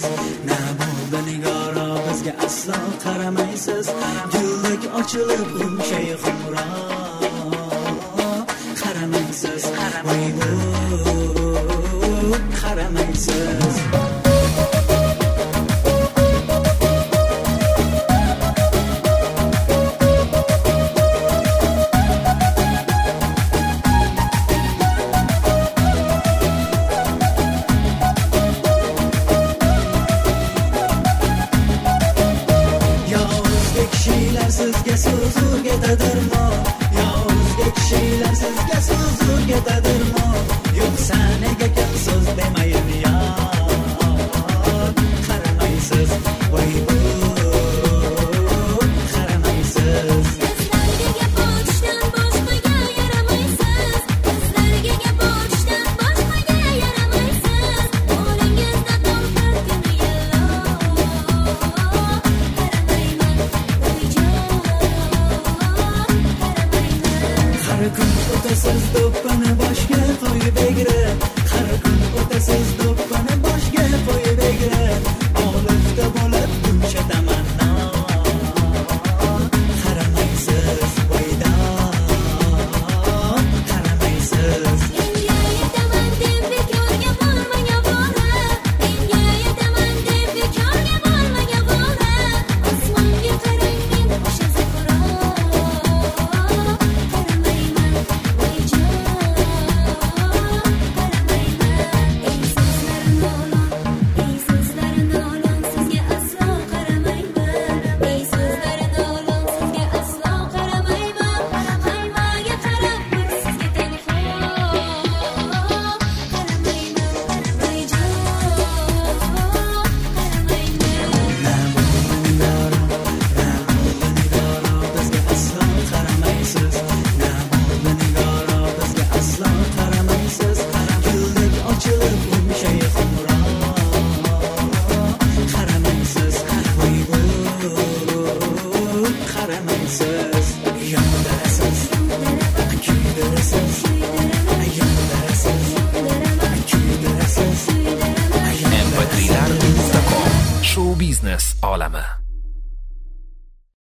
Na bo'ldi nigora bizga aslo qaramaysiz, guldek ochilib g'umshay xumro qaramaysiz, voy bu qaramaysiz. Sizga so'zur ketadirmo, yo o'zga kishilar sizga so'zur ketadirmo, yo'qsa nega kim so'z demayin yo qaramaysiz, voy bu qaramaysiz. Sizlarga gap ochishdan boshqaga yaramaysiz, sizlarga gap ochishdan boshqaga yaramaysiz, qo'lingizda to'xtatgin yillo qaramayman voyjon. Har kun o'tasiz do'ppini boshga qo'yib egri, har kun o'tasiz